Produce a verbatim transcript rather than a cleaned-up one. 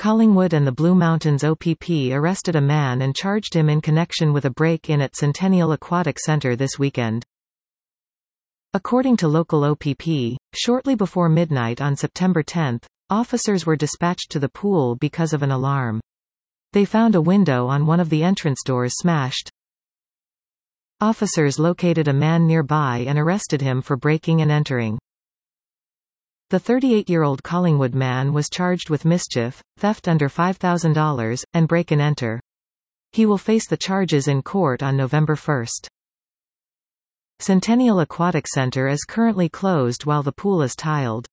Collingwood and the Blue Mountains O P P arrested a man and charged him in connection with a break-in at Centennial Aquatic Centre this weekend. According to local O P P, shortly before midnight on September tenth, officers were dispatched to the pool because of an alarm. They found a window on one of the entrance doors smashed. Officers located a man nearby and arrested him for breaking and entering. The thirty-eight-year-old Collingwood man was charged with mischief, theft under five thousand dollars, and break and enter. He will face the charges in court on November first. Centennial Aquatic Centre is currently closed while the pool is tiled.